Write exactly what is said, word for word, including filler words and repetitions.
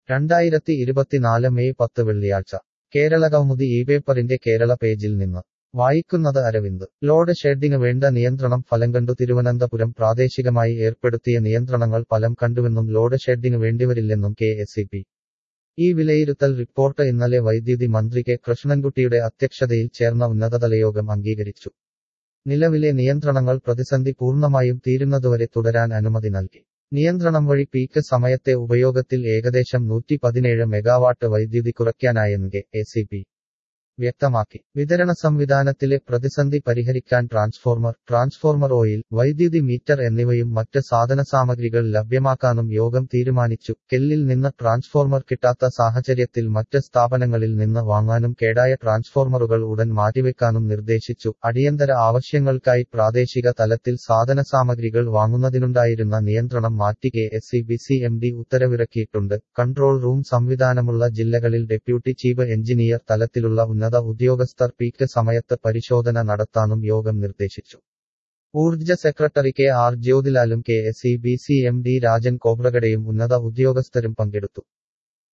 രണ്ടായിരത്തി ഇരുപത്തിനാല് മെയ് പത്ത് വെള്ളിയാഴ്ച കേരളകൗമുദി ഈ പേപ്പറിന്റെ കേരള പേജിൽ നിന്ന് വായിക്കുന്നത് അരവിന്ദ് ലോഡ് ഷെഡിംഗ് വേണ്ട നിയന്ത്രണം ഫലം കണ്ടു തിരുവനന്തപുരം പ്രാദേശികമായി ഏർപ്പെടുത്തിയ നിയന്ത്രണങ്ങൾ ഫലം കണ്ടുവെന്നും ലോഡ് ഷെഡിംഗ് വേണ്ടിവരില്ലെന്നും കെ എസ് ഇ ബി ഈ വിലയിരുത്തൽ റിപ്പോർട്ട് ഇന്നലെ വൈദ്യുതി മന്ത്രി കെ കൃഷ്ണൻകുട്ടിയുടെ അധ്യക്ഷതയിൽ ചേർന്ന ഉന്നതതലയോഗം അംഗീകരിച്ചു. നിലവിലെ നിയന്ത്രണങ്ങൾ പ്രതിസന്ധി പൂർണ്ണമായും തീരുന്നതുവരെ തുടരാൻ അനുമതി നൽകി. നിയന്ത്രണം വഴി പീക്ക് സമയത്തെ ഉപയോഗത്തിൽ ഏകദേശം നൂറ്റി പതിനേഴ് മെഗാവാട്ട് വൈദ്യുതി കുറയ്ക്കാനായെന്ന് കെ എസ് ഇ ബി വ്യക്തമാക്കി. വിതരണ സംവിധാനത്തിലെ പ്രതിസന്ധി പരിഹരിക്കാൻ ട്രാൻസ്ഫോർമർ, ട്രാൻസ്ഫോർമർ ഓയിൽ, വൈദ്യുതി മീറ്റർ എന്നിവയും മറ്റ് സാധനസാമഗ്രികൾ ലഭ്യമാക്കാനും യോഗം തീരുമാനിച്ചു. കെല്ലിൽ നിന്ന് ട്രാൻസ്ഫോർമർ കിട്ടാത്ത സാഹചര്യത്തിൽ മറ്റ് സ്ഥാപനങ്ങളിൽ നിന്ന് വാങ്ങാനും കേടായ ട്രാൻസ്ഫോർമറുകൾ ഉടൻ മാറ്റിവെക്കാനും നിർദ്ദേശിച്ചു. അടിയന്തര ആവശ്യങ്ങൾക്കായി പ്രാദേശിക തലത്തിൽ സാധനസാമഗ്രികൾ വാങ്ങുന്നതിനുണ്ടായിരുന്ന നിയന്ത്രണം മാറ്റി K S E B C M D ഉത്തരവിറക്കിയിട്ടുണ്ട്. കൺട്രോൾ റൂം സംവിധാനമുള്ള ജില്ലകളിൽ ഡെപ്യൂട്ടി ചീഫ് എഞ്ചിനീയർ തലത്തിലുള്ള ഉന്നത ഉദ്യോഗസ്ഥർ പീക്ക് സമയത്ത് പരിശോധന നടത്താനും യോഗം നിർദ്ദേശിച്ചു. ഊർജ്ജ സെക്രട്ടറി കെ ആർ ജ്യോതിലാലും K S E B C M D Rajan കോബ്രഗഡയും ഉന്നത ഉദ്യോഗസ്ഥരും പങ്കെടുത്തു.